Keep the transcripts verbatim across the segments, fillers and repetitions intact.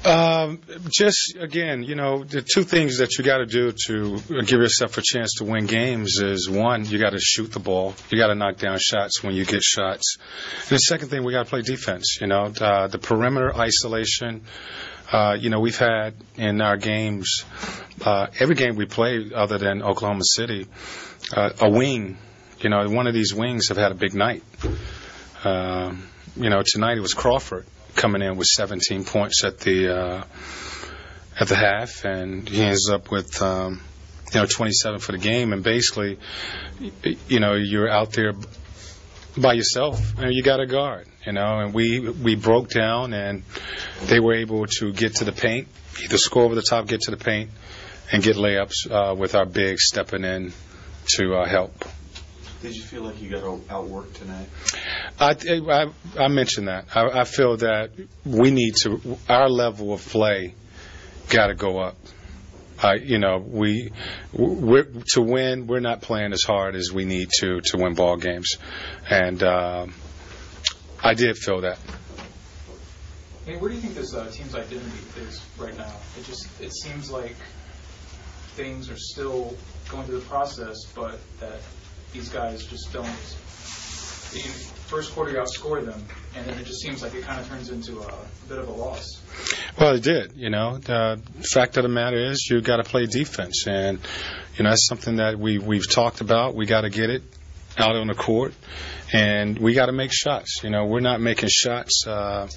Um, just, again, you know, the two things that you got to do to give yourself a chance to win games is, one, you got to shoot the ball. You got to knock down shots when you get shots. And the second thing, we got to play defense. You know, uh, the perimeter isolation, uh, you know, we've had in our games, uh, every game we played other than Oklahoma City, uh, a wing. You know, one of these wings have had a big night. Uh, you know, tonight it was Crawford coming in with seventeen points at the uh, at the half, and he ends up with um, you know twenty-seven for the game. And basically, you know, you're out there by yourself, and you got a guard. You know, and we we broke down, and they were able to get to the paint, either score over the top, get to the paint, and get layups uh, with our bigs stepping in to uh, help. Did you feel like you got outworked tonight? I, I, I mentioned that. I, I feel that we need to, our level of play got to go up. Uh, you know, we, we're, to win, we're not playing as hard as we need to to win ball games. And uh, I did feel that. Hey, where do you think this uh, team's identity is right now? It just, it seems like things are still going through the process, but that these guys just don't. The first quarter you outscore them, and then it just seems like it kind of turns into a, a bit of a loss. Well, it did. You know, the fact of the matter is you got to play defense, and you know that's something that we we've talked about. We got to get it out on the court, and we got to make shots. You know, we're not making shots uh,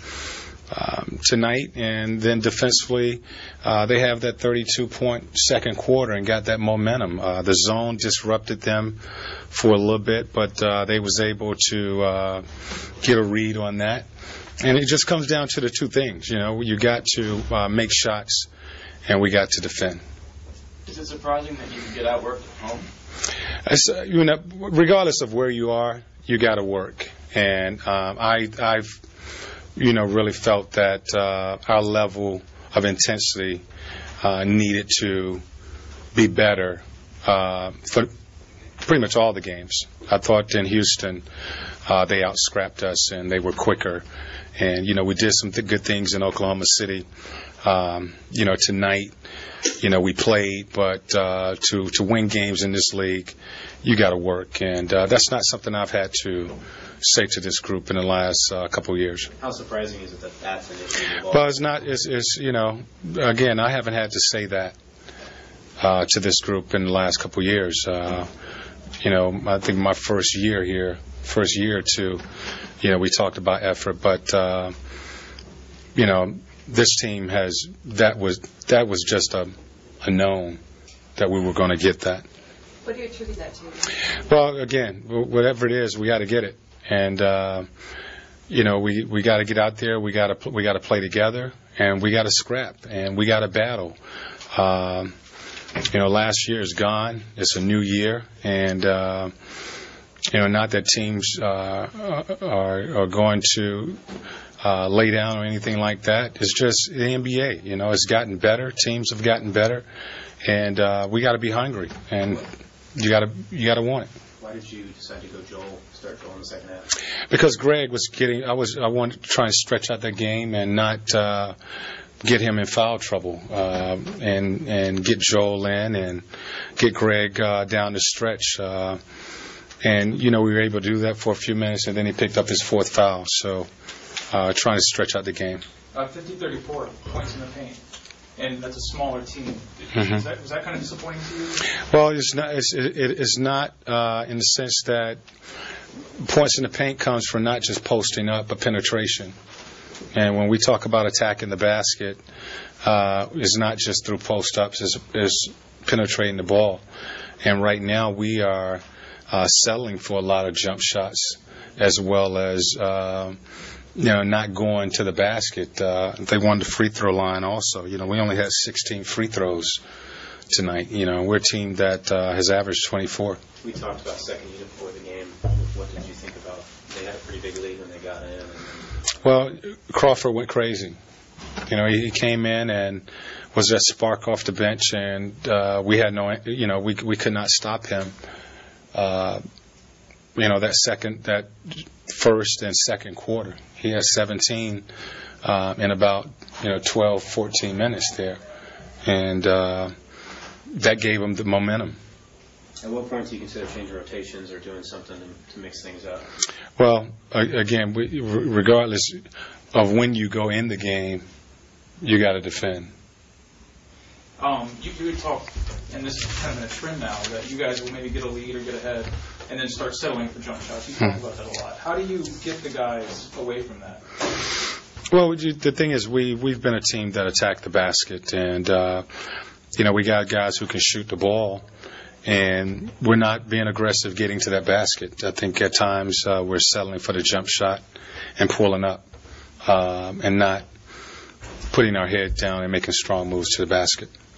um, tonight, and then defensively, uh, they have that thirty-two point second quarter and got that momentum. Uh, the zone disrupted them for a little bit, but uh, they was able to uh, get a read on that. And it just comes down to the two things. You know, you got to uh, make shots, and we got to defend. Is it surprising that you can get outworked at home? It's, uh, you know, regardless of where you are, you got to work. And um, I, I've, you know, really felt that uh, our level of intensity uh, needed to be better uh, for pretty much all the games. I thought in Houston uh, they out-scrapped us and they were quicker. And, you know, we did some th- good things in Oklahoma City. Um, you know, tonight, you know, we played, but uh, to, to win games in this league, you got to work. And uh, that's not something I've had to say to this group in the last uh, couple of years. How surprising is it that that's an issue? Well, it's not, it's, it's, you know, again, I haven't had to say that uh, to this group in the last couple of years. Uh, you know, I think my first year here, first year or two, you know, we talked about effort, but, uh, you know, this team has, that was that was just a, a known that we were going to get that. What do you attribute that to? Well, again, whatever it is, we got to get it. And, uh, you know, we, we got to get out there, we got to we got to play together, and we got to scrap, and we got to battle. Um, you know, last year is gone. It's a new year, and, uh, you know, not that teams uh, are, are going to uh, lay down or anything like that. It's just the N B A. You know, it's gotten better. Teams have gotten better, and uh, we got to be hungry, and you got to you got to want it. Why did you decide to go Joel, start Joel in the second half? Because Greg was getting. I was. I wanted to try and stretch out that game and not uh, get him in foul trouble, uh, and and get Joel in and get Greg uh, down the stretch. Uh, And, you know, we were able to do that for a few minutes, and then he picked up his fourth foul. So, uh, trying to stretch out the game. Uh, fifty thirty-four points in the paint, and that's a smaller team. Mm-hmm. Was, that, was that kind of disappointing to you? Well, it's not. It's, it, it's not uh, in the sense that points in the paint comes from not just posting up, but penetration. And when we talk about attacking the basket, uh, it's not just through post-ups. It's, it's penetrating the ball. And right now we are Uh, settling for a lot of jump shots, as well as uh, you know not going to the basket. Uh, they won the free throw line also. You know, we only had sixteen free throws tonight. You know, we're a team that uh, has averaged twenty-four. We talked about second unit before the game. What did you think about? They had a pretty big lead when they got in. And well, Crawford went crazy. You know, he, he came in and was that spark off the bench, and uh, we had no. You know, we we could not stop him. Uh, you know, that second, that first and second quarter. He has seventeen uh, in about you know, twelve, fourteen minutes there. And uh, that gave them the momentum. At what point do you consider changing rotations or doing something to, to mix things up? Well, again, we, regardless of when you go in the game, you got to defend. Um, you, you would talk, and this is kind of in a trend now, that you guys will maybe get a lead or get ahead and then start settling for jump shots. You talk Hmm. about that a lot. How do you get the guys away from that? Well, you- the thing is, we, we've been a team that attacked the basket, and, uh, you know, we got guys who can shoot the ball, and we're not being aggressive getting to that basket. I think at times uh, we're settling for the jump shot and pulling up um, and not putting our head down and making strong moves to the basket.